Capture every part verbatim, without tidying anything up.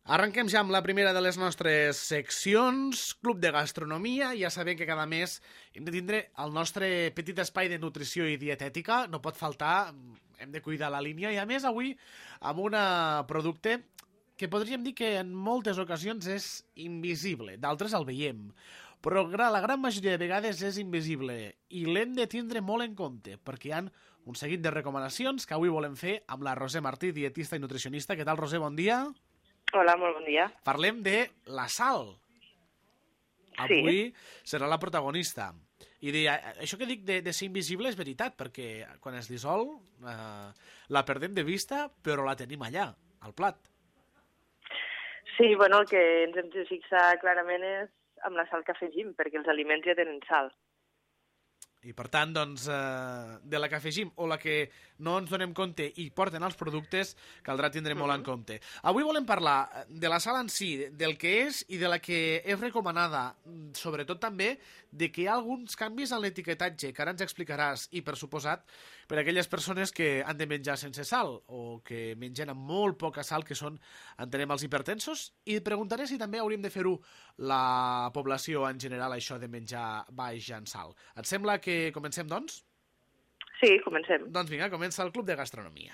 Arrenquem ja amb la primera de les nostres seccions, Club de Gastronomia. Ja sabem que cada mes hem de tindre el nostre petit espai de nutrició i dietètica. No pot faltar, hem de cuidar la línia. I a més avui amb un producte que podríem dir que en moltes ocasions és invisible. D'altres el veiem. Però la gran majoria de vegades és invisible i l'hem de tindre molt en compte perquè hi ha un seguit de recomanacions que avui volem fer amb la Roser Martí, dietista i nutricionista. Què tal, Roser? Bon dia. Hola, molt bon dia. Parlem de la sal. Avui sí. Serà la protagonista. I de, això que dic de, de ser invisible és veritat, perquè quan es dissol eh, la perdem de vista, però la tenim allà, al plat. Sí, bueno, el que ens hem de fixar clarament és amb la sal que afegim, perquè els aliments ja tenen sal. I per tant, doncs, eh, de la que afegim o la que no ens donem compte i porten els productes, caldrà tindre molt en compte. Avui volem parlar de la sal en si, del que és i de la que és recomanada, sobretot també de que hi ha alguns canvis en l'etiquetatge, que ara ens explicaràs, i per suposat, per a aquelles persones que han de menjar sense sal o que mengen amb molt poca sal, que són, entenem, els hipertensos, i preguntaré si també hauríem de fer-ho la població en general, això de menjar baix en sal. Et sembla que comencem, doncs? Sí, comencem. Doncs vinga, comença el Club de Gastronomia.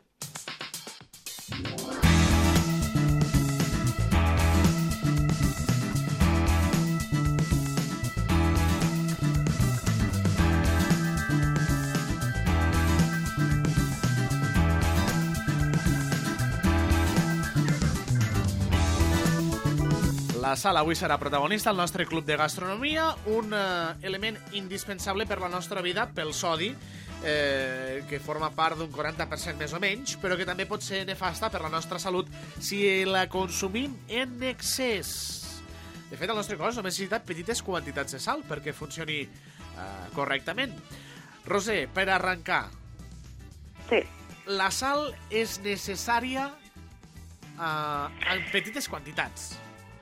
La sal avui serà protagonista al nostre Club de Gastronomia, un eh, element indispensable per la nostra vida, pel sodi, eh, que forma part d'un quaranta per cent més o menys, però que també pot ser nefasta per la nostra salut si la consumim en excés. De fet, el nostre cos només necessita petites quantitats de sal perquè funcioni eh, correctament. Roser, per arrencar, sí. La sal és necessària eh, en petites quantitats.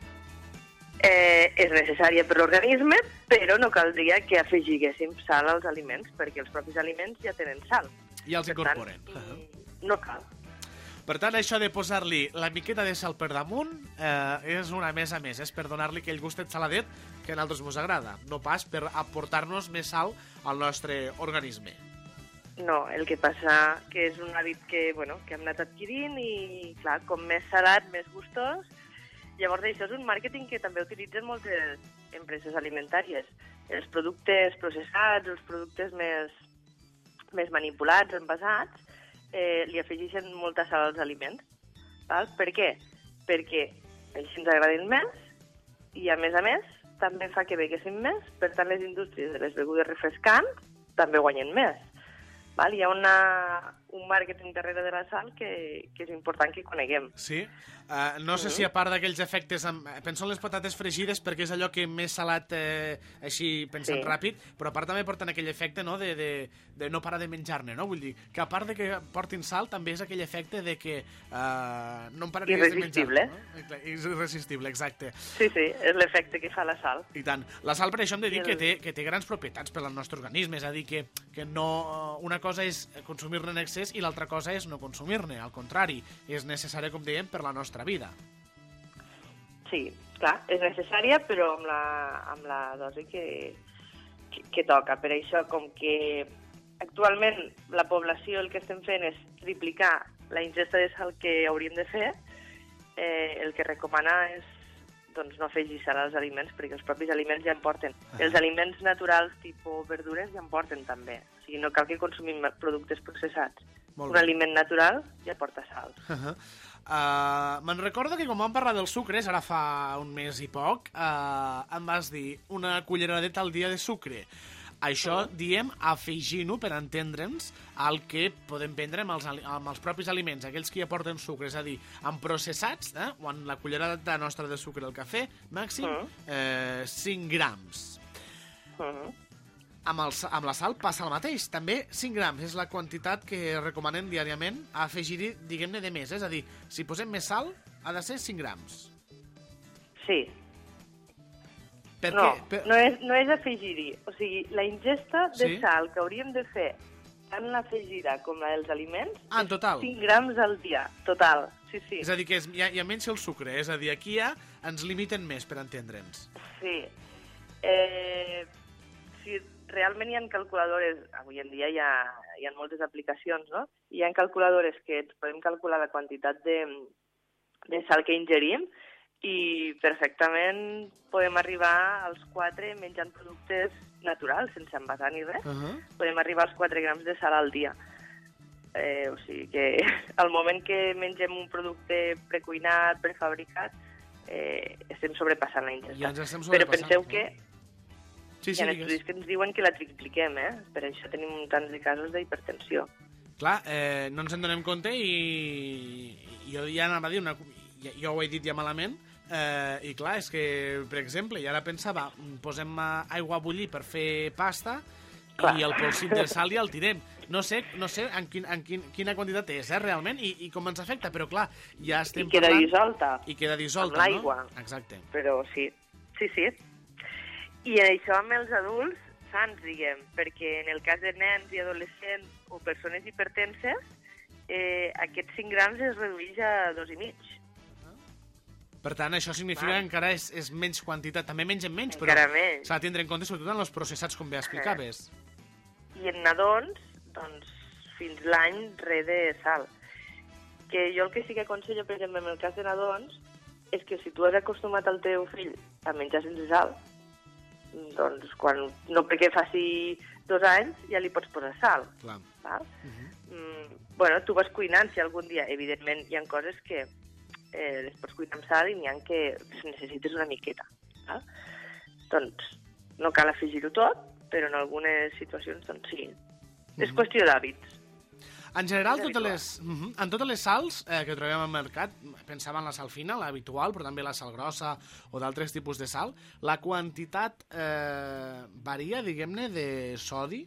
Eh, és necessària per l'organisme, però no caldria que afegiguéssim sal als aliments, perquè els propis aliments ja tenen sal. I els incorporen. Per tant, no cal. Per tant, això de posar-li la miqueta de sal per damunt eh, és una més a més, és per donar-li aquell gustet saladet que a nosaltres ens agrada, no pas per aportar-nos més sal al nostre organisme. No, el que passa que és un hàbit que, bueno, que hem anat adquirint i, clar, com més salat, més gustós. Llavors, això és un màrqueting que també utilitzen moltes empreses alimentàries. Els productes processats, els productes més, més manipulats, envasats, eh, li afegeixen molta sal als aliments. Val? Per què? Perquè així ens agraden més i, a més a més, també fa que beguessin més. Per tant, les indústries de les begudes refrescants també guanyen més. Val? Hi ha una, un màrqueting darrere de la sal que, que és important que coneguem. Sí. Uh, no sé mm. si a part d'aquells efectes... Amb, penso en les patates fregides perquè és allò que més salat, eh, així pensant sí. ràpid, però a part també porten aquell efecte, no?, de, de, de no parar de menjar-ne, no? Vull dir, que a part de que portin sal, també és aquell efecte de que uh, no em pararies de menjar-ne. No? Irresistible, exacte. Sí, sí, és l'efecte que fa la sal. I tant. La sal, per això, hem de dir el... que, té, que té grans propietats per al nostre organisme, és a dir, que, que no... Una cosa és consumir-ne en excés i l'altra cosa és no consumir-ne. Al contrari, és necessària, com dèiem, per la nostra vida. Sí, clar, és necessària, però amb la, amb la dosi que, que, que toca. Per això, com que actualment la població el que estem fent és triplicar la ingesta de sal que hauríem de fer, eh, el que recomana és doncs, no afegir sal als aliments, perquè els propis aliments ja en porten. Ah. Els aliments naturals, tipus verdures, ja en porten també. O sigui, no cal que consumim productes processats. Un aliment natural ja porta sal. Uh -huh. uh, Me'n recordo que quan vam parlar dels sucres, ara fa un mes i poc, uh, em vas dir una culleradeta al dia de sucre. Això, uh-huh. diem, afegint-ho per entendre'ns el que podem prendre amb els, amb els propis aliments, aquells que hi aporten sucre, és a dir, en processats, eh, o en la cullerada nostra de sucre al cafè, màxim, uh-huh. eh, cinc grams. Uh-huh. Amb, el, amb la sal passa el mateix, també cinc grams és la quantitat que recomanem diàriament a afegir-hi, diguem-ne, de més, és a dir, si posem més sal, ha de ser cinc grams. Sí. Per no, què? Per... no és, no és afegir-hi, o sigui, la ingesta de sí? sal que hauríem de fer tant l'afegida com la dels aliments, ah, en total. cinc grams al dia, total. sí, sí. És a dir, que és, hi, ha, hi ha menys el sucre, és a dir, aquí ja ens limiten més per entendre'ns. Sí. Eh, sí, realment hi ha calculadores, avui en dia hi ha, hi ha moltes aplicacions, no? Hi ha calculadores que ens podem calcular la quantitat de, de sal que ingerim i perfectament podem arribar als quatre menjant productes naturals, sense envasar ni res. Uh -huh. Podem arribar als quatre grams de sal al dia. Eh, o sigui que al moment que mengem un producte precuinat, prefabricat, eh, estem sobrepassant la ingesta. Ja ens estem Però sobrepassant. penseu que Sí, hi sí, ha digues. estudis que ens diuen que la tripliquem, eh? Per això tenim tants de casos d'hipertensió. Clar, eh, no ens en donem compte i, i jo ja anava a dir, una, ja, jo ho he dit ja malament, eh, i clar, és que, per exemple, i ara pensava, posem aigua a bullir per fer pasta clar. I el polsit de sal ja el tirem. No sé, no sé en, quin, en quin, quina quantitat és, eh, realment, i, i com ens afecta, però clar, ja estem I queda parlant... dissolta. I queda dissolta, amb l'aigua. No? Exacte. Però sí, sí, sí. I això amb els adults sans, diguem, perquè en el cas de nens i adolescents o persones hipertenses, eh, aquests cinc grams es redueix a dos i mig. Per tant, això significa Val. que encara és, és menys quantitat. També mengem menys, encara però s'ha de tindre en compte sobretot en els processats, com bé explicaves. I en nadons, doncs, fins l'any res de sal. Que jo el que sí que aconsello, per exemple, en el cas de nadons, és que si tu has acostumat el teu fill a menjar sense sal, doncs, quan, no perquè faci dos anys, ja li pots posar sal. Clar. Val? Uh -huh. mm, bueno, tu vas cuinant, si algun dia, evidentment, hi ha coses que eh, les pots cuinar amb sal i n'hi ha que necessites una miqueta. Val? Doncs no cal afegir-ho tot, però en algunes situacions, doncs sí. Uh -huh. És qüestió d'hàbits. En general, totes les, uh -huh, en totes les sals eh, que trobem al mercat, pensava en la sal fina, l'habitual, però també la sal grossa o d'altres tipus de sal, la quantitat eh, varia, diguem-ne, de sodi?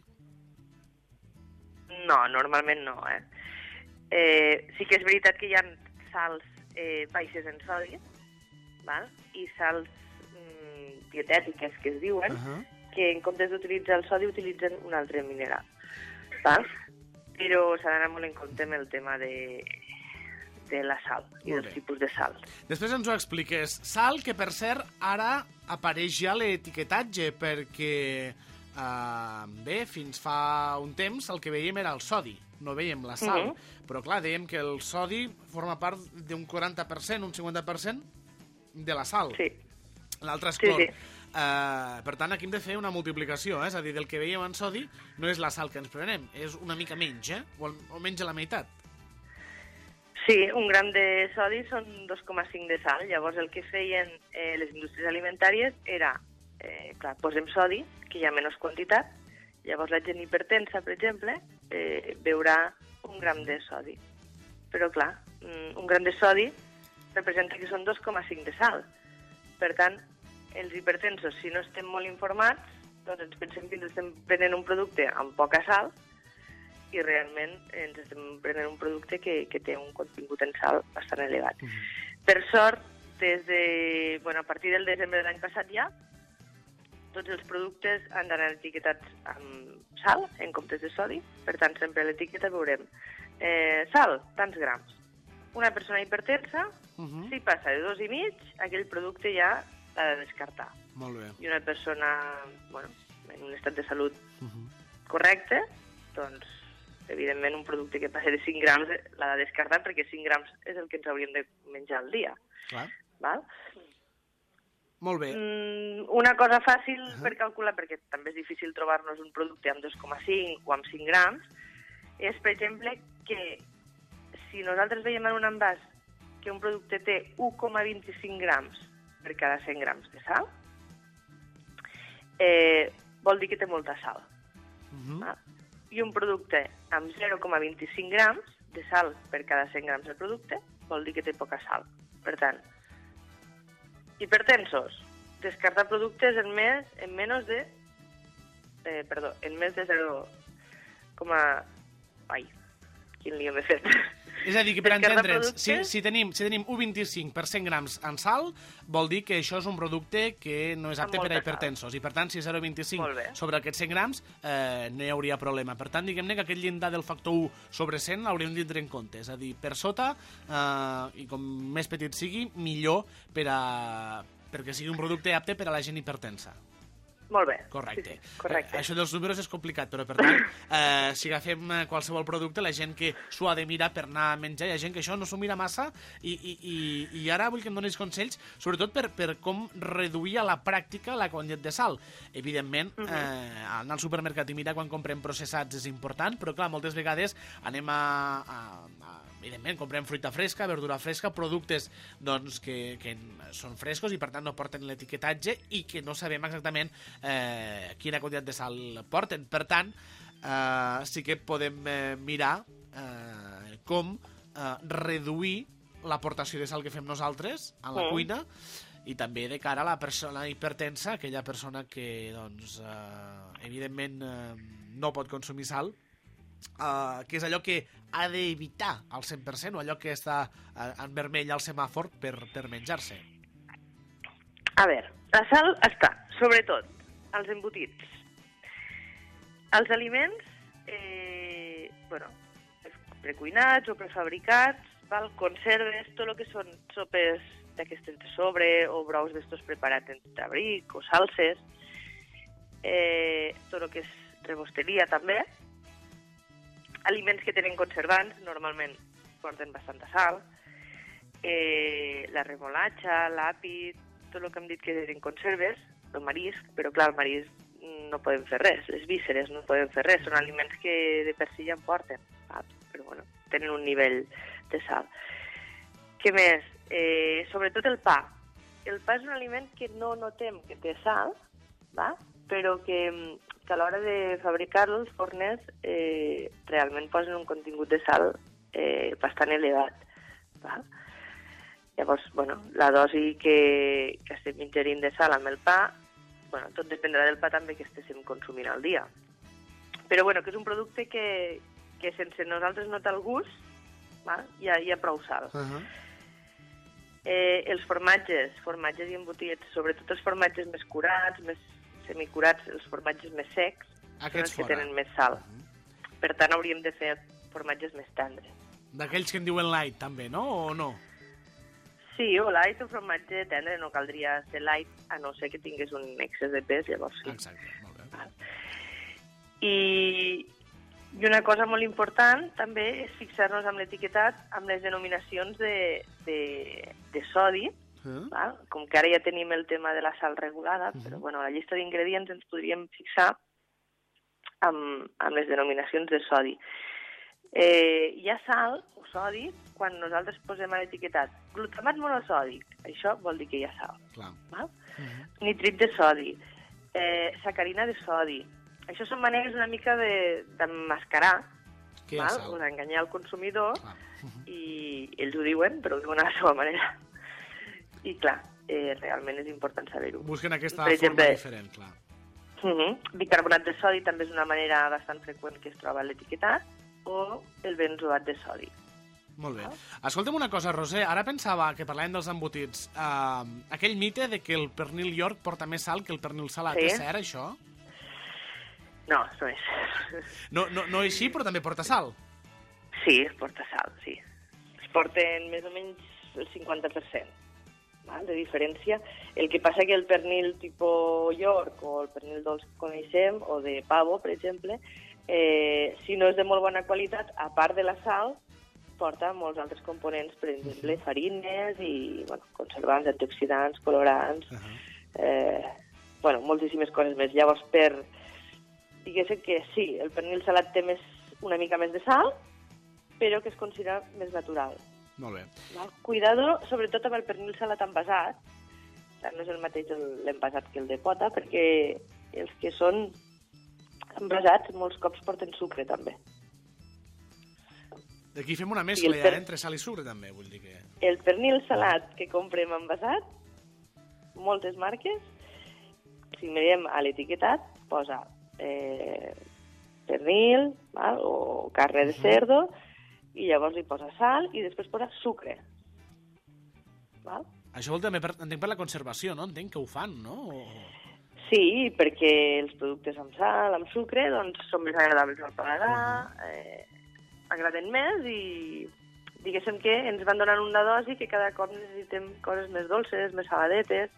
No, normalment no, eh? eh? Sí que és veritat que hi ha sals eh, baixes en sodi, val? I sals mm, dietètiques, que es diuen, uh -huh. que en comptes d'utilitzar el sodi utilitzen un altre mineral, val? Però s'ha d'anar molt en compte amb el tema de, de la sal i dels tipus de sal. Després ens ho expliques. Sal que, per cert, ara apareix ja l'etiquetatge, perquè, eh, bé, fins fa un temps el que veiem era el sodi, no veiem la sal. Uh -huh. Però, clar, dèiem que el sodi forma part d'un quaranta per cent, un cinquanta per cent de la sal. Sí. L'altre és clor. Sí, sí. Uh, per tant, aquí hem de fer una multiplicació, eh? És a dir, del que veiem en sodi no és la sal que ens prenem, és una mica menys, eh? O, o menys a la meitat. Sí, un gram de sodi són dos coma cinc de sal. Llavors el que feien eh, les indústries alimentàries era, eh, clar, posem sodi, que hi ha menys quantitat, llavors la gent hipertensa, per exemple, eh, beurà un gram de sodi. Però clar, un gram de sodi representa que són dos coma cinc de sal. Per tant, els hipertensos, si no estem molt informats, doncs ens pensem que ens estem prenent un producte amb poca sal i realment ens estem prenent un producte que, que té un contingut en sal bastant elevat. Uh -huh. Per sort, des de, bueno, a partir del desembre de l'any passat ja, tots els productes han d'anar etiquetats amb sal en comptes de sodi. Per tant, sempre a l'etiqueta veurem eh, sal, tants grams. Una persona hipertensa, uh -huh. si passa de dos i mig, aquell producte ja l'ha de descartar. Molt bé. I una persona, bueno, en un estat de salut uh -huh. correcte, doncs, evidentment, un producte que passi de cinc grams l'ha de descartar perquè cinc grams és el que ens hauríem de menjar al dia. Clar. Val? Molt bé. Mm, una cosa fàcil uh -huh. per calcular, perquè també és difícil trobar-nos un producte amb dos coma cinc o amb cinc grams, és, per exemple, que si nosaltres veiem en un envàs que un producte té un coma vint-i-cinc grams per cada cent grams de sal, eh, vol dir que té molta sal. Uh -huh. ah? I un producte amb zero coma vint-i-cinc grams de sal per cada cent grams de producte vol dir que té poca sal. Per tant, hipertensos, descartar productes en més en menys de eh, perdó, en més de zero, ai, quin lío m'he fet És a dir, que per entendre'ns, si, si tenim, si tenim un coma vint-i-cinc per cent grams en sal, vol dir que això és un producte que no és apte per a hipertensos. I, per tant, si és zero coma vint-i-cinc sobre aquests cent grams, eh, no hi hauria problema. Per tant, diguem-ne que aquest llindar del factor u sobre cent l'hauríem de tindre en compte. És a dir, per sota, eh, i com més petit sigui, millor per a, perquè sigui un producte apte per a la gent hipertensa. Molt bé. Correcte. Sí, sí, correcte. Eh, això dels números és complicat, però per tant, eh, si agafem qualsevol producte, la gent que s'ho ha de mirar per anar a menjar, hi ha gent que això no s'ho mira massa i, i, i, i ara vull que em donis consells, sobretot per, per com reduir a la pràctica la quantitat de sal. Evidentment, uh -huh. eh, anar al supermercat i mirar quan comprem processats és important, però clar, moltes vegades anem a... a, a evidentment, comprem fruita fresca, verdura fresca, productes doncs, que, que són frescos i per tant no porten l'etiquetatge i que no sabem exactament eh, quina quantitat de sal porten. Per tant, eh, sí que podem eh, mirar eh, com eh, reduir l'aportació de sal que fem nosaltres a la mm. cuina i també de cara a la persona hipertensa, aquella persona que doncs, eh, evidentment eh, no pot consumir sal, Uh, que és allò que ha d'evitar al cent per cent o allò que està uh, en vermell al semàfor per, per menjar-se. A veure, la sal està, sobretot, als embotits. Els aliments, eh, bueno, precuinats o prefabricats, val? Conserves, tot el que són sopes d'aquestes de sobre o brous d'estos preparats en tabric o salses, eh, tot el que és rebosteria també. Aliments que tenen conservants, normalment porten bastanta sal, eh, la remolatxa, l'àpid, tot el que hem dit que eren conserves, el marisc, però clar, el marisc no podem fer res, les vísceres no podem fer res, són aliments que de per si ja en porten, ah, però bueno, tenen un nivell de sal. Què més? Eh, sobretot el pa. El pa és un aliment que no notem que té sal, va? Però que, que a l'hora de fabricar-lo, els forners eh, realment posen un contingut de sal eh, bastant elevat. Va? Llavors, bueno, la dosi que, que estem ingerint de sal amb el pa, bueno, tot dependrà del pa també que estéssim consumint al dia. Però bueno, que és un producte que, que sense nosaltres notar el gust, va? Hi, ha, hi ha prou sal. Uh-huh. eh, els formatges, formatges i embotits, sobretot els formatges més curats, més semicurats, els formatges més secs, aquests són els que fora. tenen més sal. Uh-huh. Per tant, hauríem de fer formatges més tendres. D'aquells que en diuen light, també, no? O no? Sí, o light o formatge tendre, no caldria ser light, a no ser que tingués un excés de pes, llavors sí. Exacte, molt bé. I, I una cosa molt important també és fixar-nos amb l'etiquetat amb les denominacions de, de, de sodi, Uh-huh. Val? Com que ara ja tenim el tema de la sal regulada, uh-huh. però bueno, a la llista d'ingredients ens podríem fixar amb, amb les denominacions de sodi. Eh, hi ha sal o sodi quan nosaltres posem a l'etiquetat glutamat monosòdic, això vol dir que hi ha sal. Clar. Val? Uh-huh. Nitrit de sodi, eh, sacarina de sodi. Això són maneres una mica d'emmascarar de, o d'enganyar el consumidor uh-huh. i ells ho diuen, però ho diuen a la seva manera. I clar, eh, realment és important saber-ho. Busquen aquesta per exemple, forma diferent, clar. Uh-huh. Bicarbonat de sodi també és una manera bastant freqüent que es troba a l'etiquetat, o el benzoat de sodi. Molt bé. Escolta'm una cosa, Roser, ara pensava que parlàvem dels embotits. Uh, aquell mite de que el pernil York porta més sal que el pernil salat, sí. És cert, això? No, no és. No, no, no és així, però també porta sal? Sí, es porta sal, sí. Es porten més o menys el cinquanta per cent. De diferència. El que passa que el pernil tipus York o el pernil dolç que coneixem, o de pavo, per exemple, eh, si no és de molt bona qualitat, a part de la sal, porta molts altres components, per exemple, farines i bueno, conservants, antioxidants, colorants, uh-huh. eh, bueno, moltíssimes coses més. Llavors, per diguéssim que sí, el pernil salat té més, una mica més de sal, però que es considera més natural. Molt bé. Val? Cuidado, sobretot amb el pernil salat envasat. No és el mateix l'envasat que el de pota, perquè els que són envasats molts cops porten sucre, també. D'aquí fem una mescla ja, per... entre sal i sucre, també, vull dir que... El pernil salat que comprem envasat, moltes marques, si mirem a l'etiquetat, posa eh, pernil, val? O carne de cerdo, i llavors li posa sal i després posa sucre. Val? Això vol també, per, entenc per la conservació, no? Entenc que ho fan, no? O... Sí, perquè els productes amb sal, amb sucre, doncs són més agradables al paladar, eh, agraden més i diguéssim que ens van donant una dosi que cada cop necessitem coses més dolces, més saladetes.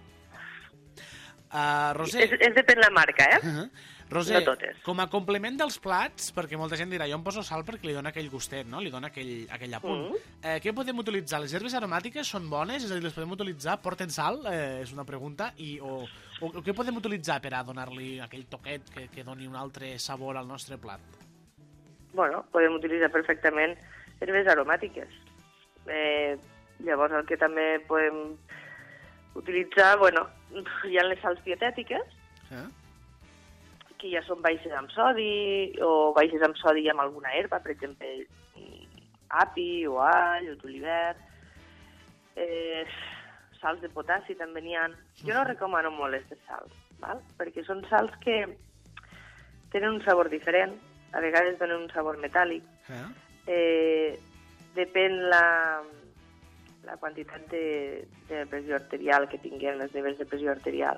Uh, Roser... És, és depèn la marca, eh? Uh -huh. Roser, no totes. Com a complement dels plats, perquè molta gent dirà, jo em poso sal perquè li dona aquell gustet, no? Li dona aquell, aquell apunt. Mm. Eh, què podem utilitzar? Les herbes aromàtiques són bones? És a dir, les podem utilitzar? Porten sal? Eh, és una pregunta. I, o, o, o què podem utilitzar per a donar-li aquell toquet que, que doni un altre sabor al nostre plat? Bueno, podem utilitzar perfectament herbes aromàtiques. Eh, llavors, el que també podem utilitzar, bueno, hi ha les sals dietètiques, eh? que ja són baixes amb sodi, o baixes amb sodi amb alguna herba, per exemple, api o all o julivert. Eh, sals de potassi també n'hi ha. Jo no recomano molt aquestes sals, val? Perquè són sals que tenen un sabor diferent, a vegades donen un sabor metàl·lic. Eh? Eh, depèn la, la quantitat de, de pressió arterial que tinguem, els nivells de pressió arterial.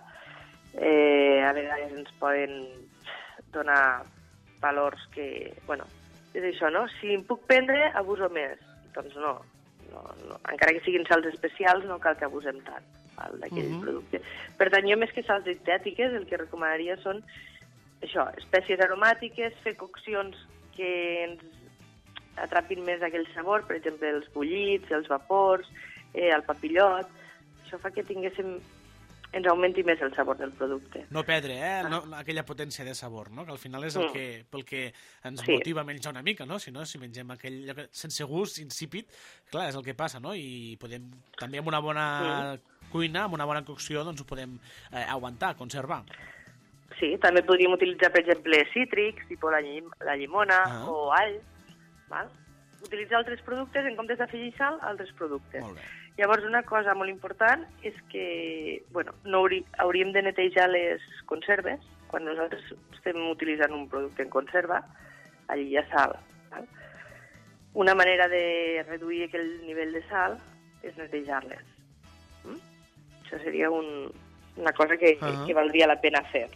Eh, a vegades ens poden donar valors que, bueno, és això, no? Si em puc prendre, abuso més. Doncs no, no, no. Encara que siguin sals especials, no cal que abusem tant d'aquell uh-huh. producte. Per tant, jo més que sals dietètiques, el que recomanaria són això, espècies aromàtiques, fer coccions que ens atrapin més aquell sabor, per exemple, els bullits, els vapors, eh, el papillot. Això fa que tinguéssim ens augmenti més el sabor del producte. No perdre, eh? No, aquella potència de sabor, no? Que al final és el que, pel que ens sí. motiva a menjar una mica, no? Si no, si mengem aquell sense gust, insípid, clar, és el que passa, no? I podem, també amb una bona sí. cuina, amb una bona cocció, doncs ho podem eh, aguantar, conservar. Sí, també podríem utilitzar, per exemple, cítrics, tipus la, llim la llimona ah. o all, val? Utilitzar altres productes en comptes d'afegir sal, altres productes. Molt bé. Llavors, una cosa molt important és que, bueno, no haurí, hauríem de netejar les conserves. Quan nosaltres estem utilitzant un producte en conserva, allí hi ha sal. Val? Una manera de reduir aquell nivell de sal és netejar-les. Mm? Això seria un, una cosa que, uh-huh. que, que valdria la pena fer.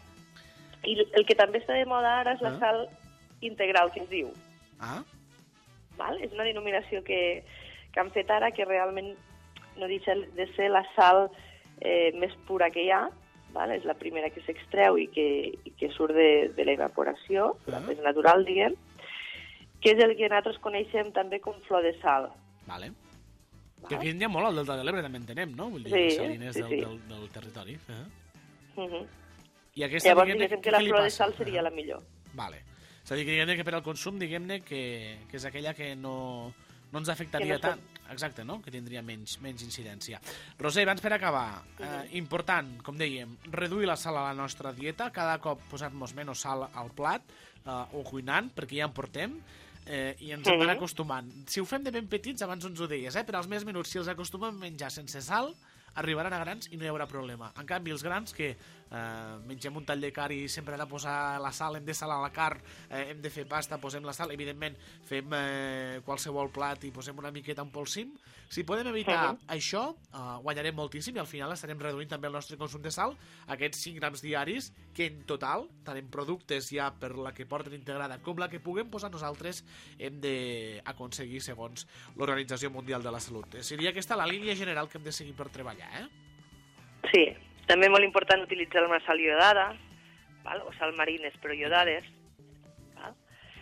I el que també està de moda ara és la uh-huh. sal integral, que es diu. Ah. Val? És una denominació que, que han fet ara que realment no deixa de ser la sal eh, més pura que hi ha, val? És la primera que s'extreu i, que, i que surt de, de l'evaporació, uh-huh. la més natural, diguem, que és el que nosaltres coneixem també com flor de sal. Vale. Val? Que aquí hi ha molt al Delta de l'Ebre, també entenem, no? Vull dir, sí, salines sí, del, sí. del, del territori. Uh-huh. Uh-huh. I aquesta, Llavors, diguem-ne, diguem que la flor de sal seria uh-huh. la millor. Vale. És a dir, que diguem-ne que per al consum, diguem-ne que, que és aquella que no... no ens afectaria no tant, exacte, no? Que tindria menys, menys incidència. Roser, abans per acabar, eh, important, com dèiem, reduir la sal a la nostra dieta, cada cop posar-nos menys sal al plat, eh, o cuinant, perquè ja en portem, eh, i ens hem d'anar acostumant. Si ho fem de ben petits, abans ens ho deies, eh, per als més menuts, si els acostumem a menjar sense sal, arribaran a grans i no hi haurà problema. En canvi, els grans que eh, mengem un tall de carn i sempre hem de posar la sal, hem de salar la carn, eh, hem de fer pasta, posem la sal, evidentment fem eh, qualsevol plat i posem una miqueta en polsim. Si podem evitar uh-huh. això, eh, guanyarem moltíssim i al final estarem reduint també el nostre consum de sal, aquests cinc grams diaris, que en total, tant en productes ja per la que porten integrada com la que puguem posar nosaltres, hem d'aconseguir segons l'Organització Mundial de la Salut. Seria aquesta la línia general que hem de seguir per treballar. Eh? Sí, també molt important utilitzar una sal iodada, val? O sal marines però iodades, val?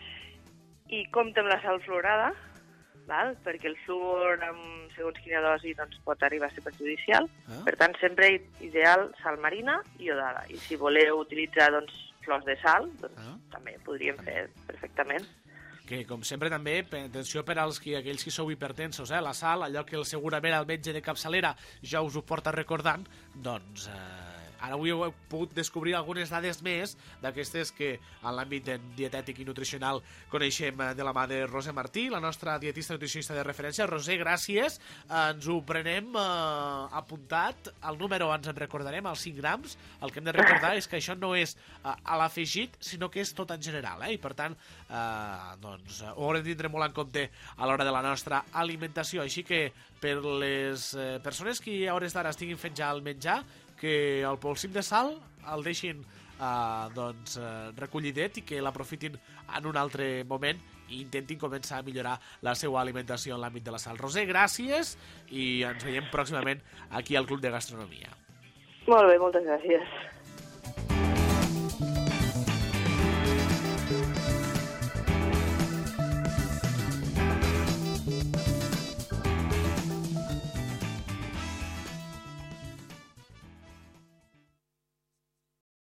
I compta amb la sal fluorada, val? Perquè el fluor amb segons quina dosi doncs, pot arribar a ser perjudicial, ah. Per tant sempre ideal sal marina i iodada, i si voleu utilitzar doncs, flors de sal, doncs ah. també podríem fer perfectament. Que, com sempre, també, atenció per als que, aquells que sou hipertensos, eh? La sal, allò que segurament el metge de capçalera ja us ho porta recordant, doncs eh, ara avui heu pogut descobrir algunes dades més d'aquestes que en l'àmbit dietètic i nutricional coneixem de la mà de Roser Martí, la nostra dietista nutricionista de referència. Roser, gràcies. Ens ho prenem eh, apuntat. El número ens en recordarem, els cinc grams. El que hem de recordar és que això no és eh, a l'afegit, sinó que és tot en general. Eh? I per tant, eh, doncs, ho haurem de tindre molt en compte a l'hora de la nostra alimentació. Així que per les eh, persones que a hores d'ara estiguin fent ja el menjar, que el polsim de sal el deixin eh, doncs, eh, recollidet i que l'aprofitin en un altre moment i intentin començar a millorar la seva alimentació en l'àmbit de la sal. Roser, gràcies i ens veiem pròximament aquí al Club de Gastronomia. Molt bé, moltes gràcies.